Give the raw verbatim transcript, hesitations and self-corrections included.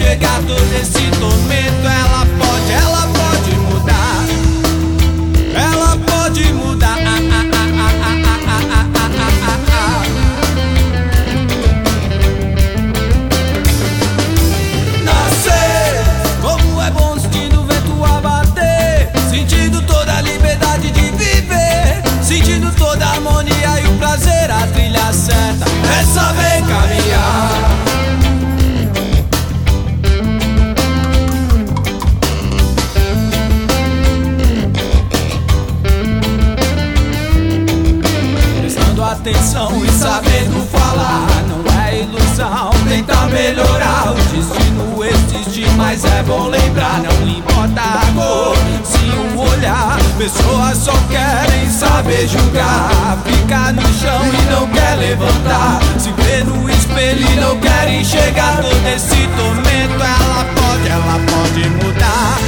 enxergar todo esse tormento. Ela pode, ela pode mudar. Ela pode mudar. Ah, ah, ah, ah, ah, ah, ah, ah, ah, ah. Nascer, como é bom sentindo o vento a bater, sentindo toda a liberdade de viver, sentindo toda a harmonia e o prazer. A trilha certa é saber caminhar. Prestando atenção e sabendo falar, não é ilusão tentar melhorar. O destino existe, mas é bom lembrar. Não importa a cor, sim o olhar. Pessoas só querem saber julgar, ficar no chão e não quer levantar, se vê no espelho e não quer enxergar todo esse tormento. Ela pode, ela pode mudar.